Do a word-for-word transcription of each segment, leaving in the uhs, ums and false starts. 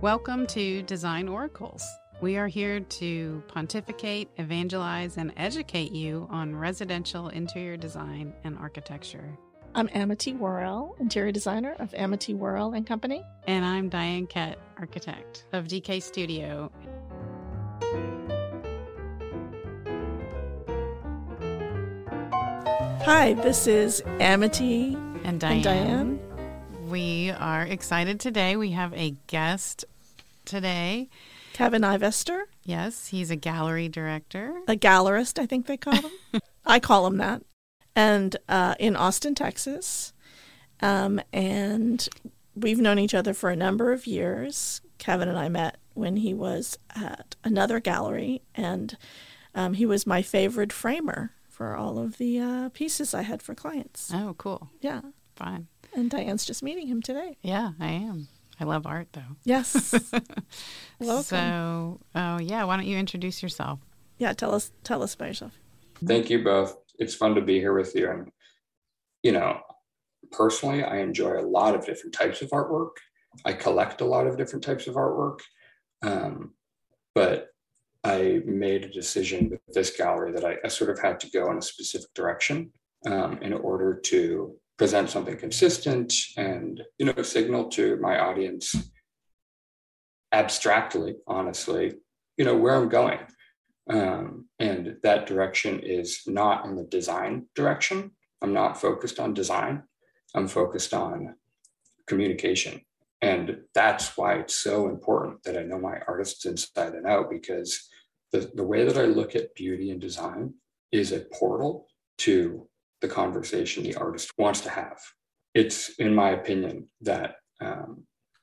Welcome to Design Oracles. We are here to pontificate, evangelize, and educate you on residential interior design and architecture. I'm Amity Worrell, interior designer of Amity Worrell and Company. And I'm Diane Kett, architect of D K Studio. Hi, this is Amity and Diane. and Diane. We are excited today. We have a guest today. Kevin Ivester. Yes, he's a gallery director. A gallerist, I think they call him. I call him that. And uh, in Austin, Texas. Um, and we've known each other for a number of years. Kevin and I met when he was at another gallery, and um, he was my favorite framer for all of the uh, pieces I had for clients. Oh, cool. Yeah. Fine. And Diane's just meeting him today. Yeah, I am. I love art, though. Yes. Welcome. So, oh, yeah, why don't you introduce yourself? Yeah, tell us tell us about yourself. Thank you both. It's fun to be here with you. And, you know, personally, I enjoy a lot of different types of artwork. I collect a lot of different types of artwork. Um, but I made a decision with this gallery that I, I sort of had to go in a specific direction um, in order to present something consistent and, you know, signal to my audience abstractly, honestly, you know, where I'm going. Um, and that direction is not in the design direction. I'm not focused on design. I'm focused on communication. And that's why it's so important that I know my artists inside and out, because the, the way that I look at beauty and design is a portal to the conversation the artist wants to have. It's, in my opinion, that um,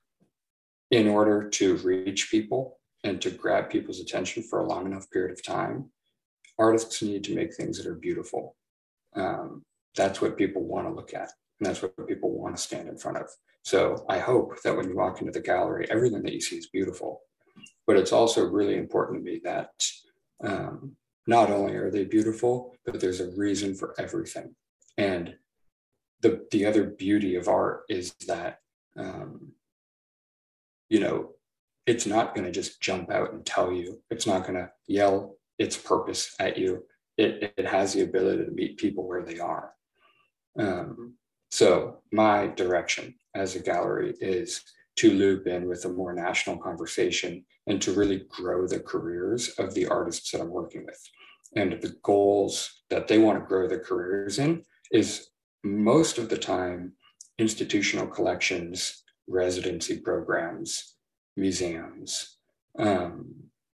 in order to reach people and to grab people's attention for a long enough period of time, artists need to make things that are beautiful. Um, that's what people want to look at, and that's what people want to stand in front of. So I hope that when you walk into the gallery, everything that you see is beautiful. But it's also really important to me that um, not only are they beautiful, but there's a reason for everything. And the the other beauty of art is that, um, you know, it's not going to just jump out and tell you. It's not going to yell its purpose at you. It, it has the ability to meet people where they are. Um, so my direction as a gallery is to loop in with a more national conversation and to really grow the careers of the artists that I'm working with. And the goals that they want to grow their careers in is most of the time institutional collections, residency programs, museums. Um,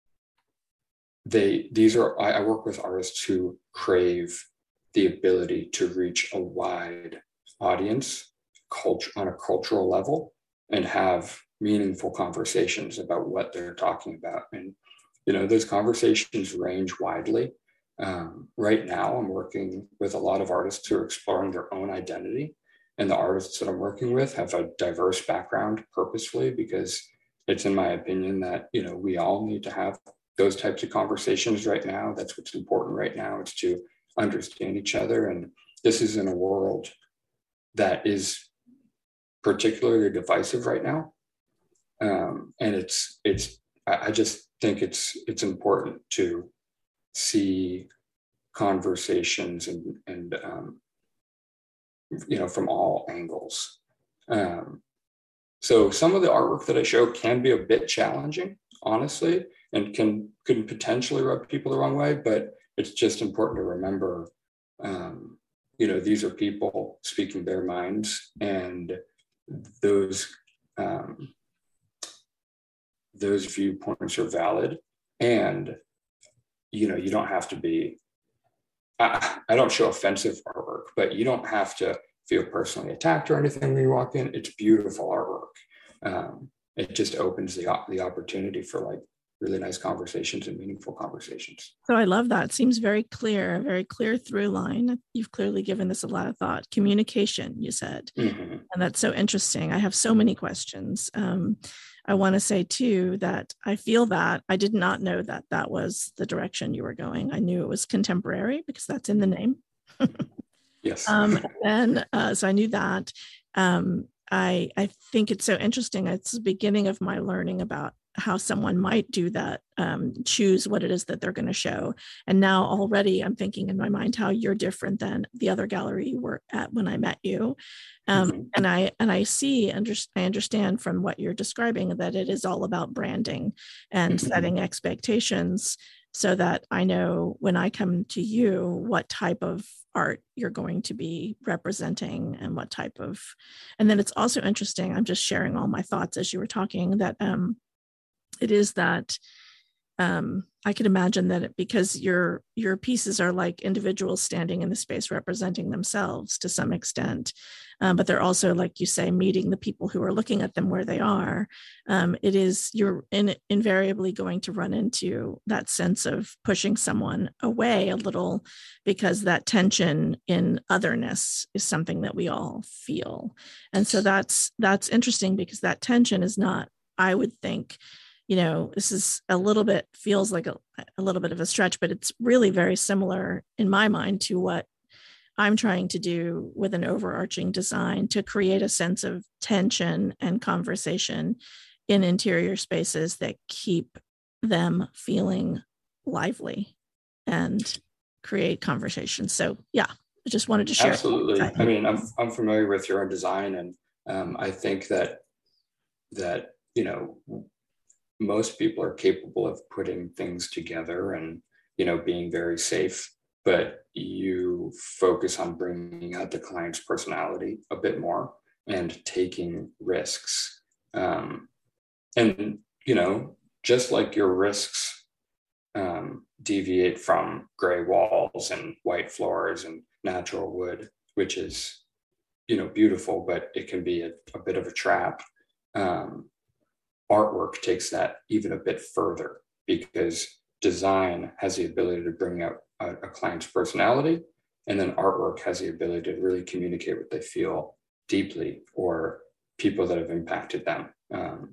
they these are I, I work with artists who crave the ability to reach a wide audience culture on a cultural level and have meaningful conversations about what they're talking about. And, you know, those conversations range widely. Um, right now, I'm working with a lot of artists who are exploring their own identity. And the artists that I'm working with have a diverse background purposefully, because it's in my opinion that, you know, we all need to have those types of conversations right now. That's what's important right now. It's to understand each other. And this is in a world that is particularly divisive right now. Um, and it's, it's, I just think it's, it's important to see conversations and, and um, you know, from all angles. Um, so some of the artwork that I show can be a bit challenging, honestly, and can, can potentially rub people the wrong way, but it's just important to remember, um, you know, these are people speaking their minds, and those, um, those viewpoints are valid. And, you know, you don't have to be, I, I don't show offensive artwork, but you don't have to feel personally attacked or anything when you walk in. It's beautiful artwork. Um, it just opens the, the opportunity for like really nice conversations and meaningful conversations. So I love that. It seems very clear, a very clear through line. You've clearly given this a lot of thought. Communication, you said. Mm-hmm. And that's so interesting. I have so many questions. Um, I want to say too, that I feel that I did not know that that was the direction you were going. I knew it was contemporary because that's in the name. Yes. um, and uh, so I knew that. Um, I I think it's so interesting. It's the beginning of my learning about how someone might do that, um, choose what it is that they're going to show. And now already I'm thinking in my mind how you're different than the other gallery you were at when I met you. Um, mm-hmm. And I and I see, under, I understand from what you're describing that it is all about branding and mm-hmm. setting expectations so that I know when I come to you what type of art you're going to be representing and what type of, and then it's also interesting, I'm just sharing all my thoughts as you were talking, that um, it is that um, I could imagine that it, because your your pieces are like individuals standing in the space representing themselves to some extent, um, but they're also, like you say, meeting the people who are looking at them where they are. Um, it is, you're in, invariably going to run into that sense of pushing someone away a little, because that tension in otherness is something that we all feel. And so that's that's interesting, because that tension is not, I would think, you know, this is a little bit, feels like a, a little bit of a stretch, but it's really very similar in my mind to what I'm trying to do with an overarching design, to create a sense of tension and conversation in interior spaces that keep them feeling lively and create conversation. So yeah, I just wanted to share. Absolutely. I mean, I'm, I'm familiar with your own design, and um, I think that, that, you know, most people are capable of putting things together and, you know, being very safe, but you focus on bringing out the client's personality a bit more and taking risks. Um, and, you know, just like your risks um, deviate from gray walls and white floors and natural wood, which is, you know, beautiful, but it can be a, a bit of a trap. Um, artwork takes that even a bit further, because design has the ability to bring out a, a client's personality, and then artwork has the ability to really communicate what they feel deeply, or people that have impacted them. Um,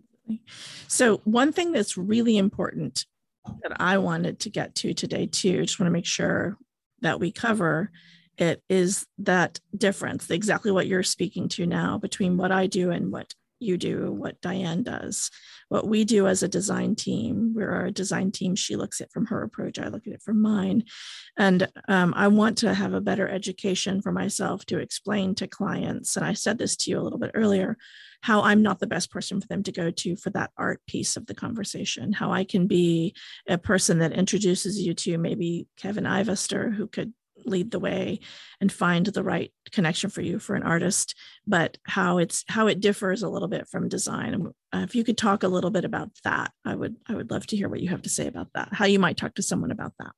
so one thing that's really important that I wanted to get to today too, just want to make sure that we cover it, is that difference, exactly what you're speaking to now, between what I do and what you do, what Diane does. What we do as a design team, we're a design team. She looks at it from her approach, I look at it from mine. And um, I want to have a better education for myself to explain to clients, and I said this to you a little bit earlier, how I'm not the best person for them to go to for that art piece of the conversation, how I can be a person that introduces you to maybe Kevin Ivester, who could lead the way and find the right connection for you for an artist, but how it's how it differs a little bit from design. And uh, if you could talk a little bit about that, I would I would love to hear what you have to say about that, how you might talk to someone about that.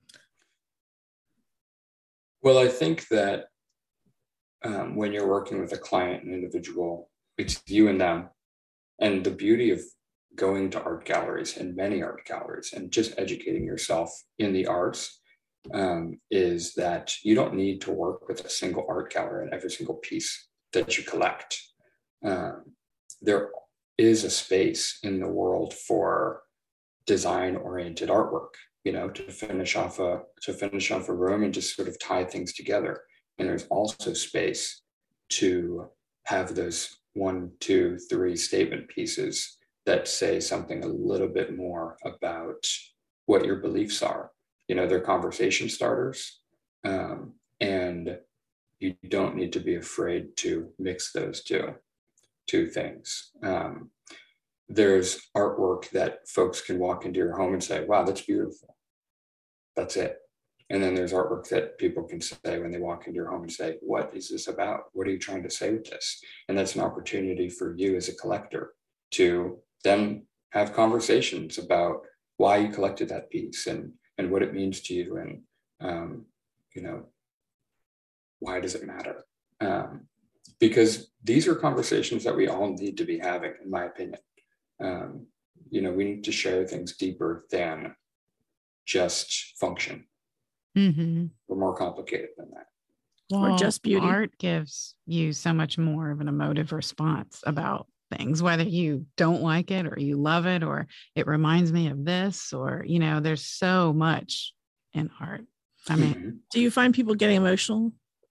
Well, I think that um, when you're working with a client, an individual, it's you and them. And the beauty of going to art galleries, and many art galleries, and just educating yourself in the arts, um, is that you don't need to work with a single art gallery and every single piece that you collect. Um, there is a space in the world for design-oriented artwork, you know, to finish off a to finish off a room and just sort of tie things together. And there's also space to have those one, two, three statement pieces that say something a little bit more about what your beliefs are. You know, they're conversation starters, um, and you don't need to be afraid to mix those two, two things. Um, there's artwork that folks can walk into your home and say, wow, that's beautiful. That's it. And then there's artwork that people can say when they walk into your home and say, what is this about? What are you trying to say with this? And that's an opportunity for you as a collector to then have conversations about why you collected that piece, and and what it means to you, and, um, you know, why does it matter? Um, because these are conversations that we all need to be having, in my opinion. Um, you know, we need to share things deeper than just function. Mm-hmm. We're more complicated than that. Well, or just beauty. Art gives you so much more of an emotive response about things, whether you don't like it or you love it, or it reminds me of this, or, you know, there's so much in art. I mean, do you find people getting emotional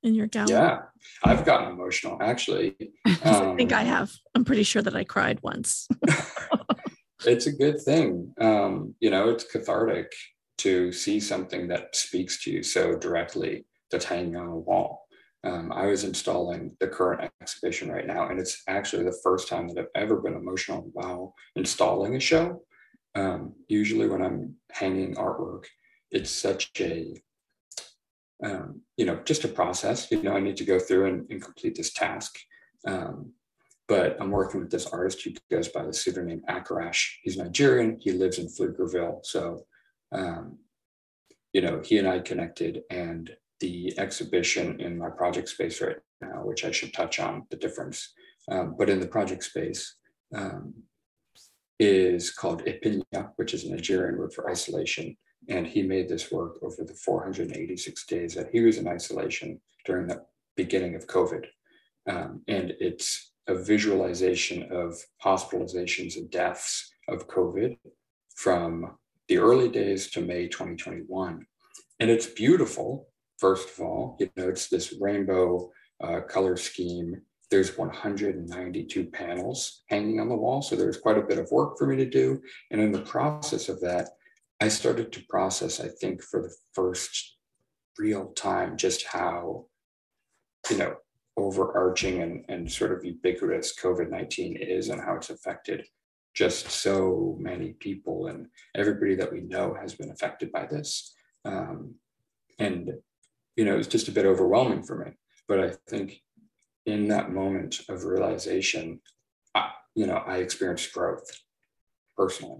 in your gallery? Yeah, I've gotten emotional, actually. Um, I think I have. I'm pretty sure that I cried once. It's a good thing. Um, you know, it's cathartic to see something that speaks to you so directly that's hanging on a wall. Um, I was installing the current exhibition right now, and it's actually the first time that I've ever been emotional while installing a show. Um, usually when I'm hanging artwork, it's such a, um, you know, just a process. You know, I need to go through and, and complete this task. Um, but I'm working with this artist who goes by the pseudonym Akarash. He's Nigerian. He lives in Pflugerville. So, um, you know, he and I connected, and the exhibition in my project space right now, which I should touch on the difference, um, but in the project space um, is called Ipinya, which is a Nigerian word for isolation. And he made this work over the four hundred eighty-six days that he was in isolation during the beginning of COVID. Um, and it's a visualization of hospitalizations and deaths of COVID from the early days to May twenty twenty-one. And it's beautiful, first of all. You know, it's this rainbow uh, color scheme. There's one hundred ninety-two panels hanging on the wall. So there's quite a bit of work for me to do. And in the process of that, I started to process, I think, for the first real time, just how, you know, overarching and, and sort of ubiquitous COVID nineteen is, and how it's affected just so many people, and everybody that we know has been affected by this. Um, and, you know, it's just a bit overwhelming for me. But I think in that moment of realization, I, you know, I experienced growth personally.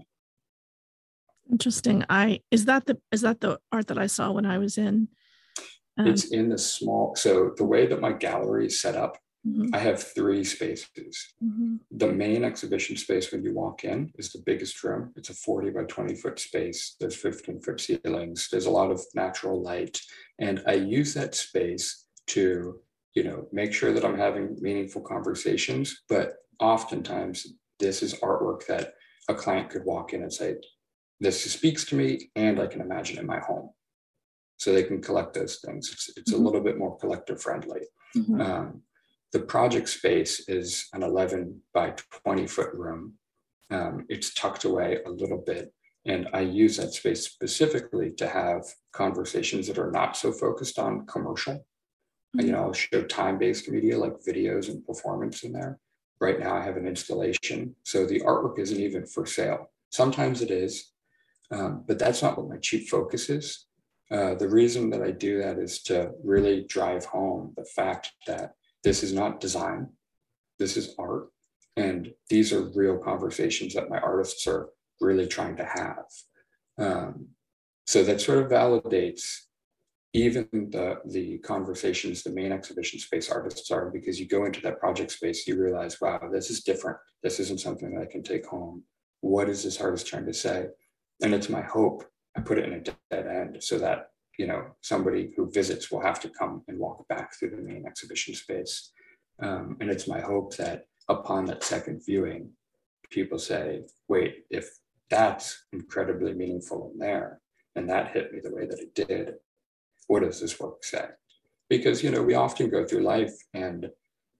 Interesting. I is that the is that the art that I saw when I was in? Um, it's in the small. So the way that my gallery is set up, mm-hmm. I have three spaces. Mm-hmm. The main exhibition space when you walk in is the biggest room. It's a forty by twenty foot space. There's fifteen foot ceilings. There's a lot of natural light, and I use that space to, you know, make sure that I'm having meaningful conversations. But oftentimes, this is artwork that a client could walk in and say, this speaks to me, and I can imagine in my home. So they can collect those things. It's, it's mm-hmm. a little bit more collector friendly. Mm-hmm. Um, the project space is an eleven by twenty foot room. Um, it's tucked away a little bit. And I use that space specifically to have conversations that are not so focused on commercial. Mm-hmm. You know, I'll show time-based media like videos and performance in there. Right now I have an installation. So the artwork isn't even for sale. Sometimes it is. Um, but that's not what my chief focus is. Uh, the reason that I do that is to really drive home the fact that this is not design, this is art, and these are real conversations that my artists are really trying to have. Um, so that sort of validates even the, the conversations the main exhibition space artists are, because you go into that project space, you realize, wow, this is different. This isn't something that I can take home. What is this artist trying to say? And it's my hope, I put it in a dead end so that, you know, somebody who visits will have to come and walk back through the main exhibition space. Um, and it's my hope that upon that second viewing, people say, wait, if that's incredibly meaningful in there, and that hit me the way that it did, what does this work say? Because, you know, we often go through life, and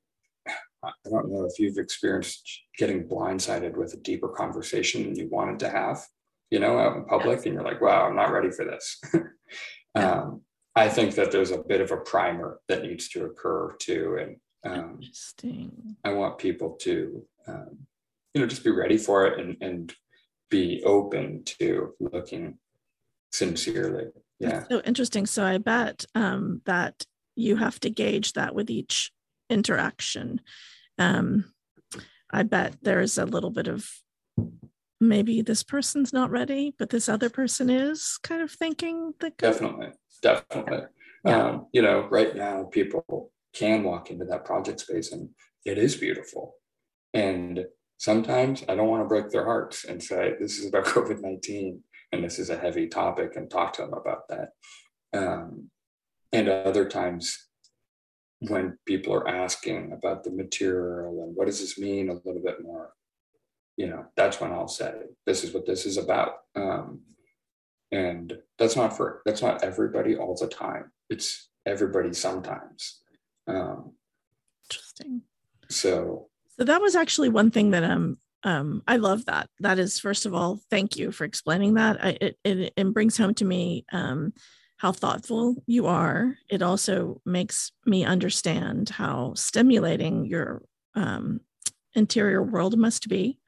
I don't know if you've experienced getting blindsided with a deeper conversation than you wanted to have, you know, out in public, and you're like, wow, I'm not ready for this. um, I think that there's a bit of a primer that needs to occur too. And um, Interesting. I want people to, um, you know, just be ready for it, and, and be open to looking sincerely. Yeah. That's so interesting. So I bet um, that you have to gauge that with each interaction. Um, I bet there's a little bit of, maybe this person's not ready, but this other person is, kind of thinking that. Definitely, definitely. Yeah. Um, you know, right now people can walk into that project space and it is beautiful. And sometimes I don't want to break their hearts and say, this is about COVID nineteen and this is a heavy topic, and talk to them about that. Um, and other times when people are asking about the material and what does this mean a little bit more, you know, that's when I'll say, this is what this is about. Um, and that's not for, that's not everybody all the time. It's everybody sometimes. Um, Interesting. So, so that was actually one thing that um um I love that. That is, first of all, thank you for explaining that. I, it, it it brings home to me um how thoughtful you are. It also makes me understand how stimulating your um interior world must be,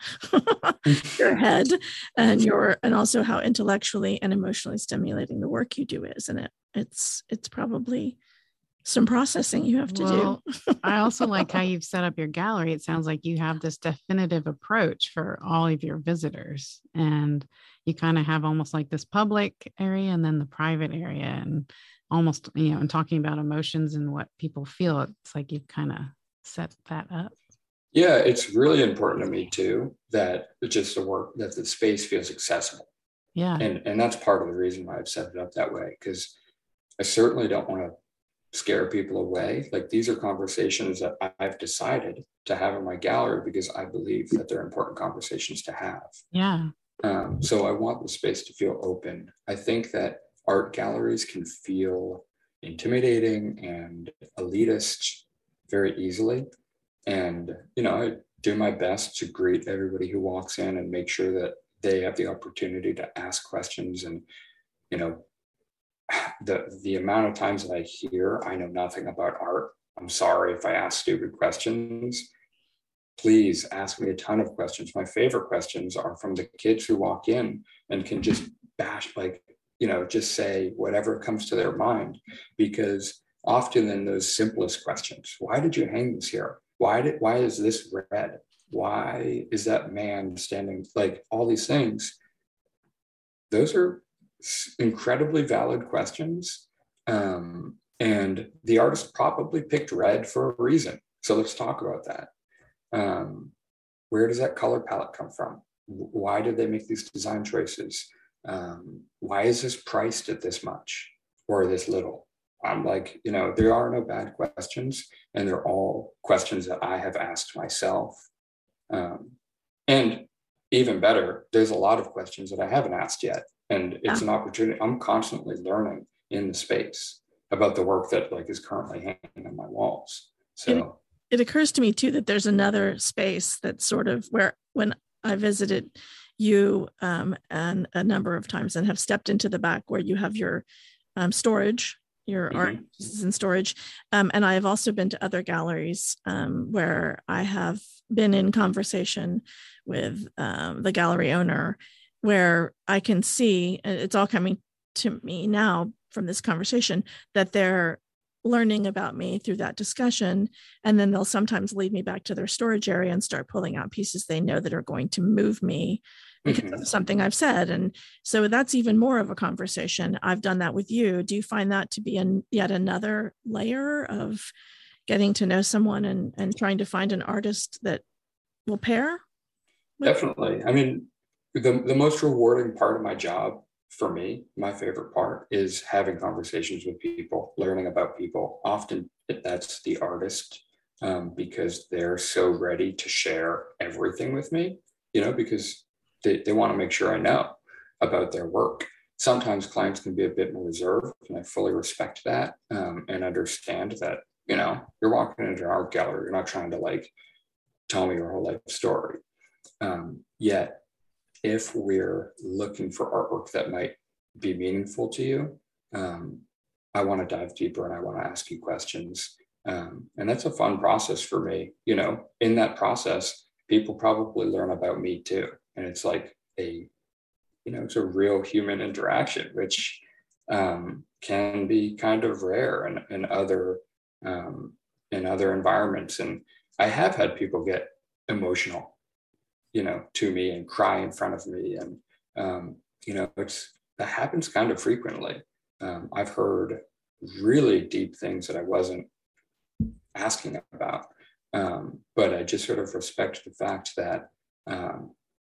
your head, and your and also how intellectually and emotionally stimulating the work you do is. And it it's it's probably some processing you have to well, do. I also like how you've set up your gallery. It sounds like you have this definitive approach for all of your visitors, and you kind of have almost like this public area and then the private area, and almost, you know, and talking about emotions and what people feel. It's like you've kind of set that up. Yeah, it's really important to me too, that just the work, that the space feels accessible. Yeah. And, and that's part of the reason why I've set it up that way, because I certainly don't want to scare people away. Like, these are conversations that I've decided to have in my gallery because I believe that they're important conversations to have. Yeah. Um, so I want the space to feel open. I think that art galleries can feel intimidating and elitist very easily. And, you know, I do my best to greet everybody who walks in and make sure that they have the opportunity to ask questions. And, you know, the the amount of times that I hear, I know nothing about art, I'm sorry if I ask stupid questions. Please ask me a ton of questions. My favorite questions are from the kids who walk in and can just bash, like, you know, just say whatever comes to their mind. Because often in those simplest questions, why did you hang this here? Why did, why is this red? Why is that man standing, like all these things? Those are incredibly valid questions. Um, and the artist probably picked red for a reason. So let's talk about that. Um, where does that color palette come from? Why did they make these design choices? Um, why is this priced at this much or this little? I'm like, you know, there are no bad questions, and they're all questions that I have asked myself. Um, and even better, there's a lot of questions that I haven't asked yet. And it's yeah. an opportunity. I'm constantly learning in the space about the work that like is currently hanging on my walls. So it, it occurs to me too that there's another space that's sort of where, when I visited you um, and a number of times and have stepped into the back where you have your um, storage, your mm-hmm. art is in storage. Um, and I have also been to other galleries um, where I have been in conversation with um, the gallery owner, where I can see, and it's all coming to me now from this conversation, that they're learning about me through that discussion. And then they'll sometimes lead me back to their storage area and start pulling out pieces they know that are going to move me because mm-hmm. of something I've said. And so that's even more of a conversation. I've done that with you. Do you find that to be an, yet another layer of getting to know someone and, and trying to find an artist that will pair? Definitely. I mean, the, the most rewarding part of my job, for me, my favorite part, is having conversations with people, learning about people. Often that's the artist, um, because they're so ready to share everything with me, you know, because they, they want to make sure I know about their work. Sometimes clients can be a bit more reserved, and I fully respect that, um, and understand that, you know, you're walking into an art gallery, you're not trying to like tell me your whole life story. Um, yet, if we're looking for artwork that might be meaningful to you, um, I want to dive deeper and I want to ask you questions. Um, and that's a fun process for me. You know, in that process, people probably learn about me too. And it's like a, you know, it's a real human interaction, which um, can be kind of rare in, in other um, in other environments. And I have had people get emotional, you know, to me and cry in front of me. And, um, you know, it's, that happens kind of frequently. Um, I've heard really deep things that I wasn't asking about. Um, but I just sort of respect the fact that um,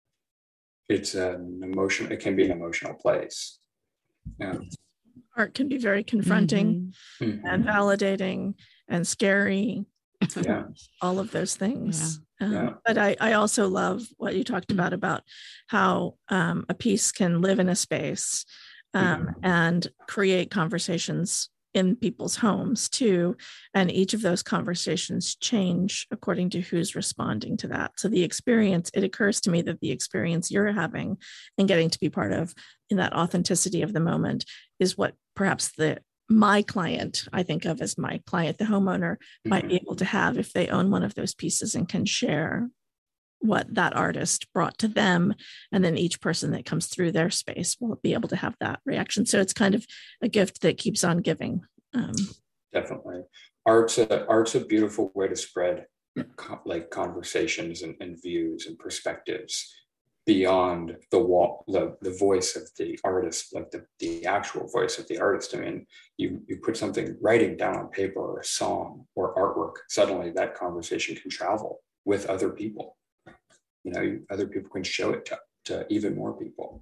it's an emotion, it can be an emotional place. Um, Art can be very confronting mm-hmm. and validating and scary. Yeah. All of those things. Yeah. Um, yeah. But I, I also love what you talked about, about how um, a piece can live in a space um, mm-hmm. and create conversations in people's homes too. And each of those conversations change according to who's responding to that. So the experience, it occurs to me that the experience you're having and getting to be part of in that authenticity of the moment is what perhaps the my client, I think of as my client, the homeowner, mm-hmm. might be able to have if they own one of those pieces and can share what that artist brought to them. And then each person that comes through their space will be able to have that reaction. So it's kind of a gift that keeps on giving. Um, Definitely. Art's a, art's a beautiful way to spread co- like conversations and, and views and perspectives beyond the wall, the, the voice of the artist, like the, the actual voice of the artist. I mean, you, you put something, writing down on paper or a song or artwork, suddenly that conversation can travel with other people. You know, other people can show it to, to even more people.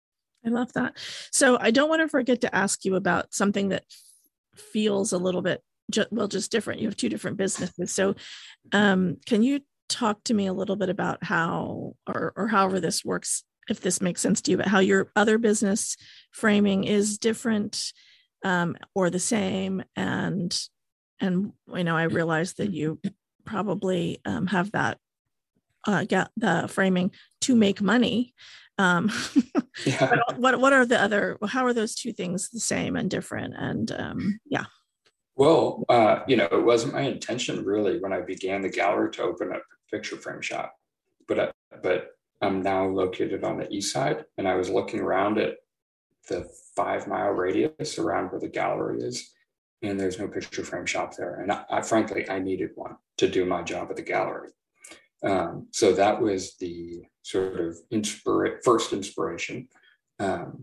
I love that. So I don't want to forget to ask you about something that feels a little bit, ju- well, just different. You have two different businesses. So um, can you talk to me a little bit about how, or, or however this works, if this makes sense to you, but how your other business framing is different um, or the same? And, and, you know, I realize that you probably um, have that Uh, get the framing to make money. Um, yeah. But what what are the other? How are those two things the same and different? And um, yeah. Well, uh, you know, it wasn't my intention really when I began the gallery to open up a picture frame shop, but uh, but I'm now located on the east side, and I was looking around at the five mile radius around where the gallery is, and there's no picture frame shop there. And I, I frankly, I needed one to do my job at the gallery. Um, so that was the sort of inspira- first inspiration. Um,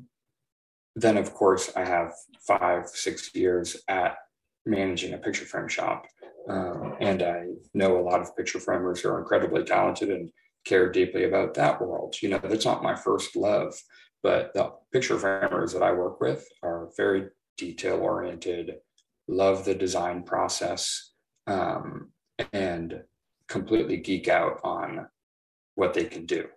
then, of course, I have five, six years at managing a picture frame shop. Um, and I know a lot of picture framers who are incredibly talented and care deeply about that world. You know, that's not my first love, but the picture framers that I work with are very detail oriented, love the design process, um, and completely geek out on what they can do,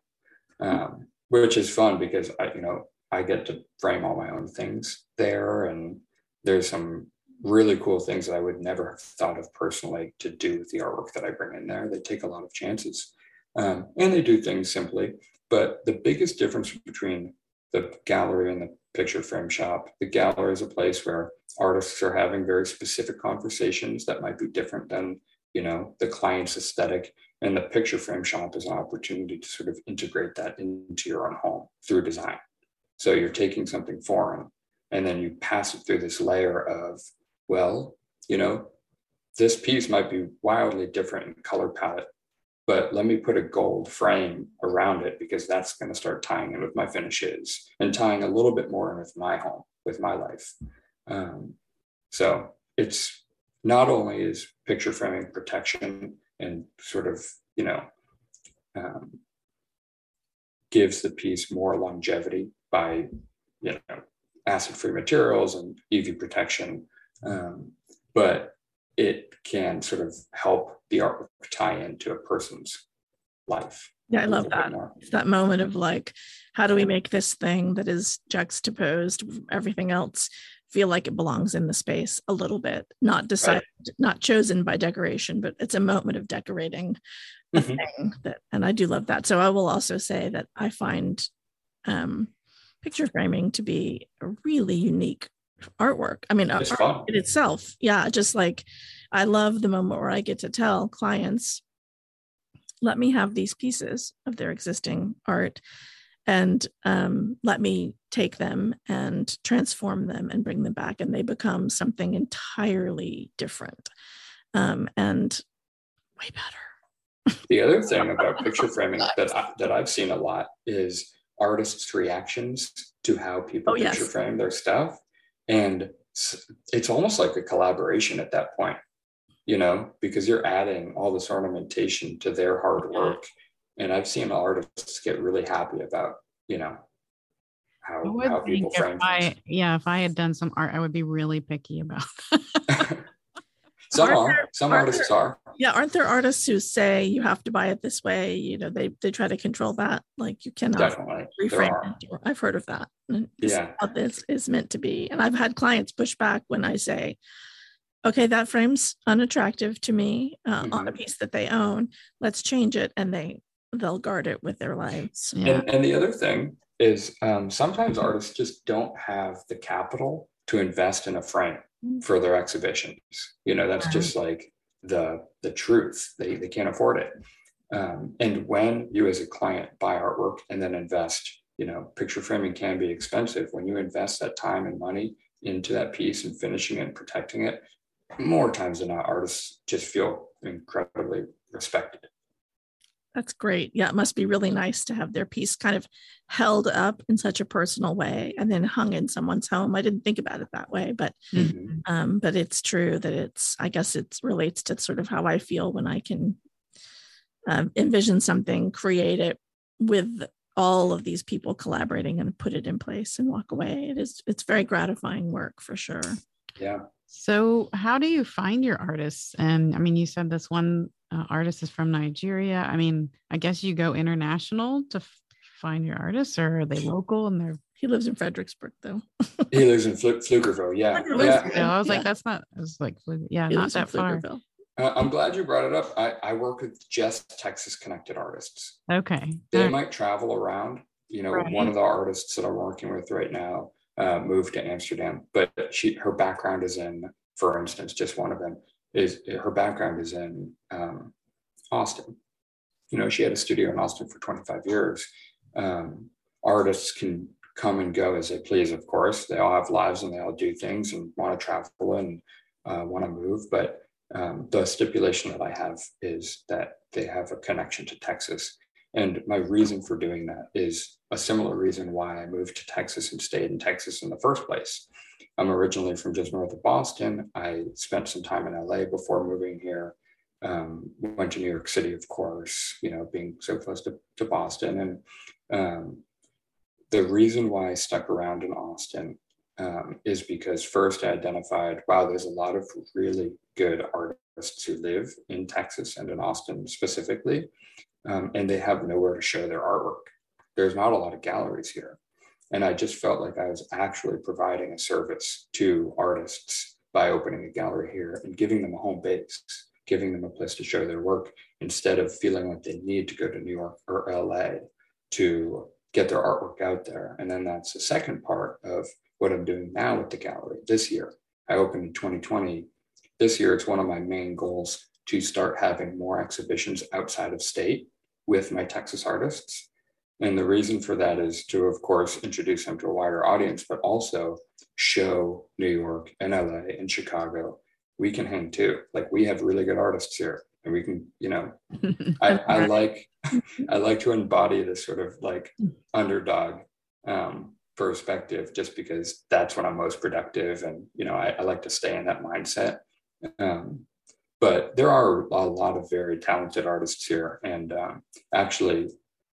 um, which is fun because I, you know, I get to frame all my own things there, and there's some really cool things that I would never have thought of personally to do with the artwork that I bring in there. They take a lot of chances, um, and they do things simply. But the biggest difference between the gallery and the picture frame shop, the gallery is a place where artists are having very specific conversations that might be different than, you know, the client's aesthetic, and the picture frame shop is an opportunity to sort of integrate that into your own home through design. So you're taking something foreign and then you pass it through this layer of, well, you know, this piece might be wildly different in color palette, but let me put a gold frame around it because that's going to start tying in with my finishes and tying a little bit more in with my home, with my life. Um, so it's not only is picture framing protection and sort of, you know, um, gives the piece more longevity by, you know, acid-free materials and U V protection, um, but it can sort of help the artwork tie into a person's life. Yeah, I love that. It's that moment of like, how do we make this thing that is juxtaposed with everything else feel like it belongs in the space a little bit, not decided, right. Not chosen by decoration, but it's a moment of decorating a mm-hmm. thing that, and I do love that. So I will also say that I find um, picture framing to be a really unique artwork. I mean, it's art in itself. Yeah. Just like, I love the moment where I get to tell clients, let me have these pieces of their existing art and um, let me take them and transform them and bring them back, and they become something entirely different um, and way better. The other thing about picture framing that, I, that I've seen a lot is artists' reactions to how people oh, picture yes. frame their stuff. And it's almost like a collaboration at that point, you know, because you're adding all this ornamentation to their hard work. And I've seen artists get really happy about, you know, how, I would how think people if frame I, things. yeah, if I had done some art, I would be really picky about Some Aren't are, there- some aren't artists there- are. Yeah, aren't there artists who say you have to buy it this way? You know, they they try to control that. Like you cannot Definitely, there reframe are. it. Or I've heard of that. And this Yeah. is how this is meant to be. And I've had clients push back when I say, okay, that frame's unattractive to me uh, on a Mhm. piece that they own. Let's change it. And they they'll guard it with their lives. Yeah. And, and the other thing is um, sometimes artists just don't have the capital to invest in a frame for their exhibitions. You know, that's Right. just like the the truth. They, they can't afford it. Um, and when you as a client buy artwork and then invest, you know, picture framing can be expensive. When you invest that time and money into that piece and finishing it and protecting it, more times than not, artists just feel incredibly respected. That's great. Yeah, it must be really nice to have their piece kind of held up in such a personal way and then hung in someone's home. I didn't think about it that way, but Mhm. um, but it's true that it's, I guess it relates to sort of how I feel when I can um, envision something, create it with all of these people collaborating and put it in place and walk away. It is, it's very gratifying work for sure. Yeah. So, how do you find your artists? And I mean, you said this one uh, artist is from Nigeria. I mean, I guess you go international to f- find your artists, or are they local and they're He lives in Fredericksburg though. He lives in Fl- Pflugerville. Yeah. Pflugerville. Yeah. I was Yeah. like, that's not, I was like, yeah, He not lives in that far. Pflugerville. Uh, I'm glad you brought it up. I, I work with just Texas connected artists. Okay. They All might travel around. You know, Right. one of the artists that I'm working with right now uh, moved to Amsterdam, but she her background is in, for instance, just one of them is her background is in um, Austin. You know, she had a studio in Austin for twenty-five years. Um, artists can come and go as they please, of course. They all have lives and they all do things and want to travel and uh, want to move. But um, the stipulation that I have is that they have a connection to Texas. And my reason for doing that is a similar reason why I moved to Texas and stayed in Texas in the first place. I'm originally from just north of Boston. I spent some time in L A before moving here. Um, went to New York City, of course, you know, being so close to, to Boston. And um, the reason why I stuck around in Austin um, is because first I identified, wow, there's a lot of really good artists who live in Texas and in Austin specifically, um, and they have nowhere to show their artwork. There's not a lot of galleries here. And I just felt like I was actually providing a service to artists by opening a gallery here and giving them a home base, giving them a place to show their work instead of feeling like they need to go to New York or L A to get their artwork out there. And then that's the second part of what I'm doing now with the gallery this year. I opened in twenty twenty. This year, it's one of my main goals to start having more exhibitions outside of state with my Texas artists. And the reason for that is to, of course, introduce them to a wider audience, but also show New York and L A and Chicago. We can hang too. Like we have really good artists here and we can, you know, I, I like, I like to embody this sort of like underdog um, perspective just because that's when I'm most productive. And, you know, I, I like to stay in that mindset. Um, but there are a lot of very talented artists here. And um, actually,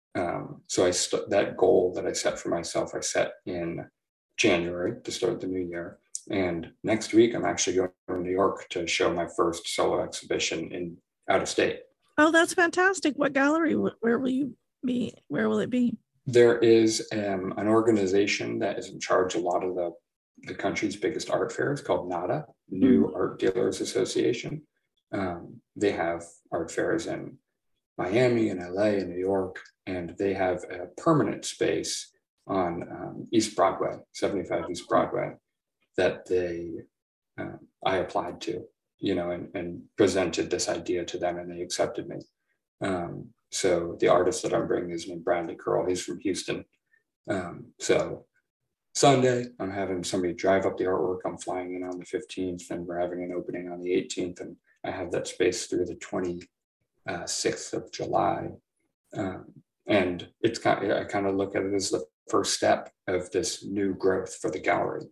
um, so I st- that goal that I set for myself, I set in January to start the new year. And next week, I'm actually going to New York to show my first solo exhibition in out of state. Oh, that's fantastic. What gallery? Where will you be? Where will it be? There is um, an organization that is in charge of a lot of the, the country's biggest art fairs called NADA, New mm-hmm. Art Dealers Association. Um, they have art fairs in Miami and L A and New York, and they have a permanent space on um, East Broadway, seventy-five East Broadway, that they um, I applied to, you know, and, and presented this idea to them, and they accepted me. Um, so the artist that I'm bringing is named Bradley Curl. He's from Houston. Um, so Sunday, I'm having somebody drive up the artwork. I'm flying in on the fifteenth, and we're having an opening on the eighteenth, and I have that space through the twenty-sixth of July. Um, and it's kind of, I kind of look at it as the first step of this new growth for the gallery.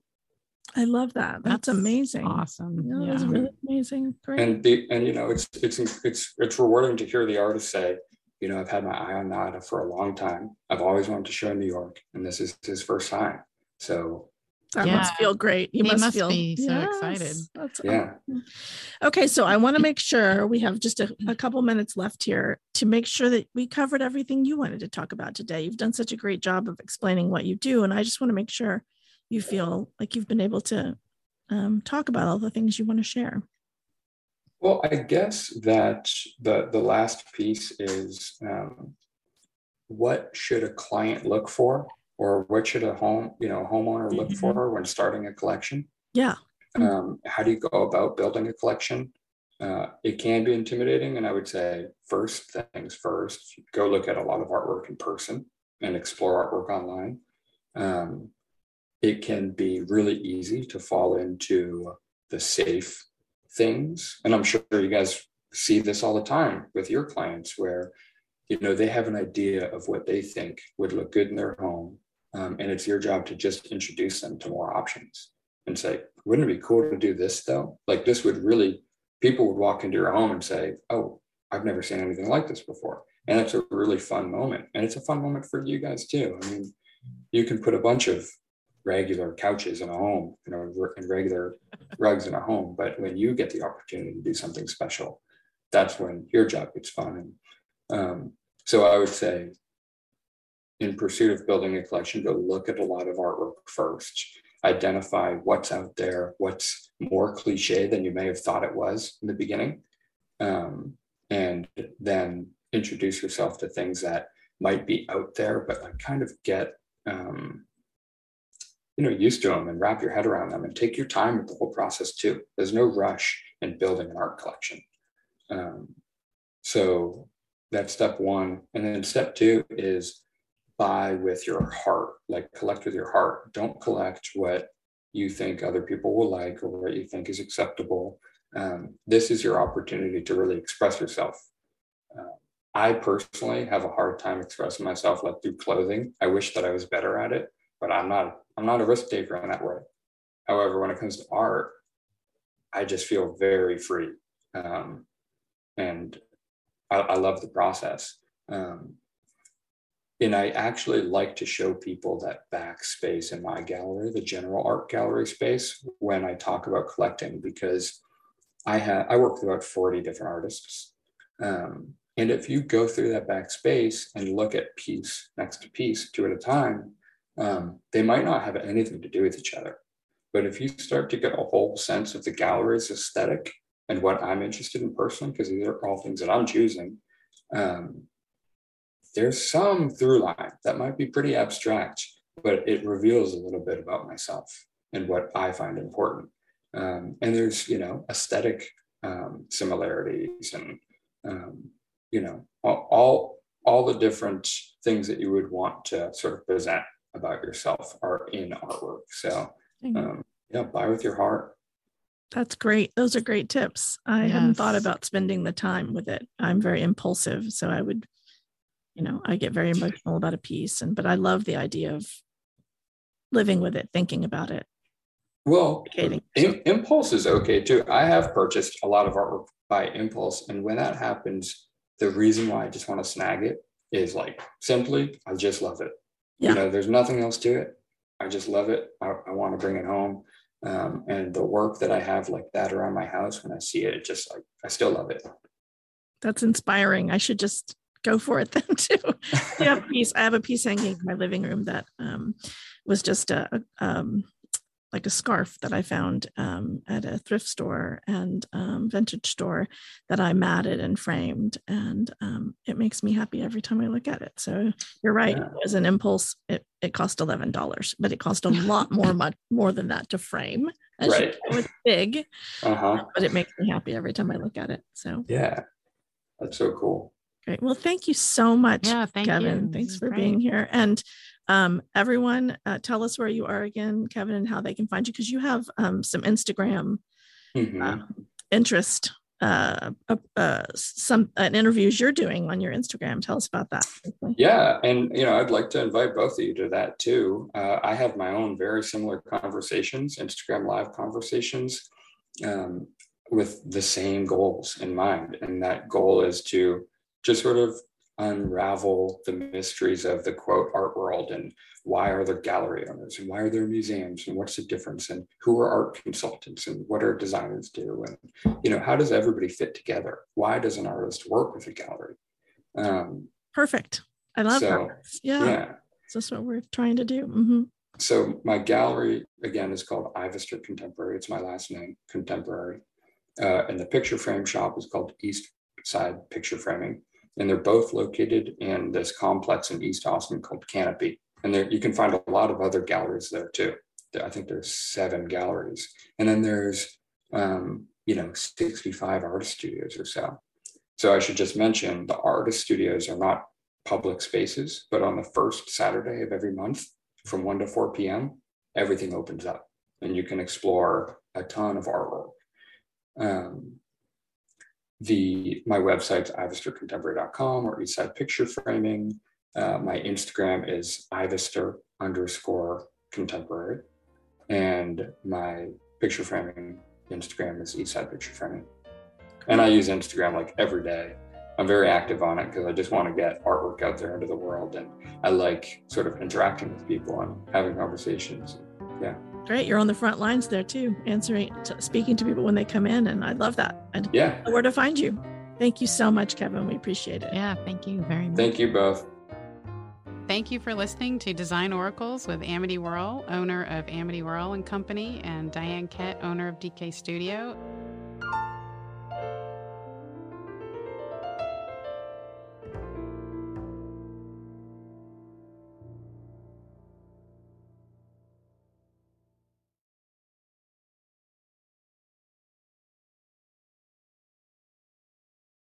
I love that. That's, That's amazing. Awesome. No, yeah. That's really amazing. Great. And the and you know, it's it's it's it's rewarding to hear the artist say, you know, I've had my eye on NADA for a long time. I've always wanted to show in New York, and this is his first time. So That Yeah. must feel great. You He must, must feel be so Yes, excited. That's Yeah. awesome. Okay, so I want to make sure we have just a, a couple minutes left here to make sure that we covered everything you wanted to talk about today. You've done such a great job of explaining what you do, and I just want to make sure you feel like you've been able to um, talk about all the things you want to share. Well, I guess that the the last piece is um, what should a client look for, or what should a home, you know, homeowner look Mhm. for when starting a collection? Yeah. Um, how do you go about building a collection? Uh, it can be intimidating, and I would say first things first, go look at a lot of artwork in person and explore artwork online. Um, it can be really easy to fall into the safe things, and I'm sure you guys see this all the time with your clients, where you know they have an idea of what they think would look good in their home, um, and it's your job to just introduce them to more options and say, wouldn't it be cool to do this though? Like this would really, people would walk into your home and say, oh, I've never seen anything like this before. And it's a really fun moment. And it's a fun moment for you guys too. I mean, you can put a bunch of regular couches in a home, you know, and regular rugs in a home. But when you get the opportunity to do something special, that's when your job gets fun. And um, so I would say, in pursuit of building a collection, go look at a lot of artwork first. Identify what's out there, what's more cliche than you may have thought it was in the beginning, um, and then introduce yourself to things that might be out there, but like kind of get um, you know used to them and wrap your head around them, and take your time with the whole process too. There's no rush in building an art collection. Um, so that's step one, and then step two is buy with your heart, like collect with your heart. Don't collect what you think other people will like or what you think is acceptable. Um, this is your opportunity to really express yourself. Uh, I personally have a hard time expressing myself like through clothing. I wish that I was better at it, but I'm not, I'm not a risk taker in that way. However, when it comes to art, I just feel very free. Um, and I, I love the process. Um, And I actually like to show people that back space in my gallery, the general art gallery space, when I talk about collecting, because I have I work with about forty different artists. Um, and if you go through that back space and look at piece next to piece, two at a time, um, they might not have anything to do with each other. But if you start to get a whole sense of the gallery's aesthetic and what I'm interested in personally, because these are all things that I'm choosing, um, there's some through line that might be pretty abstract, but it reveals a little bit about myself and what I find important. Um, and there's, you know, aesthetic um, similarities and, um, you know, all, all, all the different things that you would want to sort of present about yourself are in artwork. So, um, yeah, buy with your heart. That's great. Those are great tips. I Yes. hadn't thought about spending the time with it. I'm very impulsive, so I would, you know, I get very emotional about a piece, and but I love the idea of living with it, thinking about it. Well, Educating. im- impulse is okay too. I have purchased a lot of artwork by impulse, and when that happens, the reason why I just want to snag it is like simply, I just love it. Yeah. You know, there's nothing else to it. I just love it. I, I want to bring it home. Um, and the work that I have like that around my house, when I see it, it just like, I still love it. That's inspiring. I should just go for it then too. I have a piece, I have a piece hanging in my living room that um, was just a, a um, like a scarf that I found um, at a thrift store and um, vintage store that I matted and framed. And um, it makes me happy every time I look at it. So you're right. Yeah. As an impulse, it, it cost eleven dollars, but it cost a lot more, much more than that to frame. As Right. You know, it was big, Uh-huh. but it makes me happy every time I look at it. So Yeah, that's so cool. great. Well, thank you so much, Yeah, thank Kevin. you. Thanks This is for great. being here. And um, everyone, uh, tell us where you are again, Kevin, and how they can find you, because you have um, some Instagram Mhm. um, interest, uh, uh, uh, some uh, interviews you're doing on your Instagram. Tell us about that. Yeah, and you know, I'd like to invite both of you to that too. Uh, I have my own very similar conversations, Instagram live conversations, um, with the same goals in mind, and that goal is to just sort of unravel the mysteries of the quote art world, and why are there gallery owners, and why are there museums, and what's the difference, and who are art consultants, and what are designers do, and you know, how does everybody fit together? Why does an artist work with a gallery? Um, Perfect. I love so, that. Yeah. yeah. That's what we're trying to do. Mm-hmm. So my gallery, again, is called Ivester Contemporary. It's my last name, Contemporary. Uh, and the picture frame shop is called East Side Picture Framing. And they're both located in this complex in East Austin called Canopy. And there you can find a lot of other galleries there too. I think there's seven galleries. And then there's, um, you know, sixty-five artist studios or so. So I should just mention the artist studios are not public spaces, but on the first Saturday of every month from one to four p.m., everything opens up and you can explore a ton of artwork. Um, the my website's ivester contemporary dot com or Eastside Picture Framing. Uh, my Instagram is ivester underscore contemporary, and my picture framing Instagram is Eastside Picture Framing. And I use Instagram like every day. I'm very active on it because I just want to get artwork out there into the world, and I like sort of interacting with people and having conversations. Yeah. Great. You're on the front lines there too, answering, t- speaking to people when they come in. And I love that. And yeah. Where to find you. Thank you so much, Kevin. We appreciate it. Yeah. Thank you very much. Thank you both. Thank you for listening to Design Oracles with Amity Whirl, owner of Amity Whirl and Company, and Diane Kett, owner of D K Studio.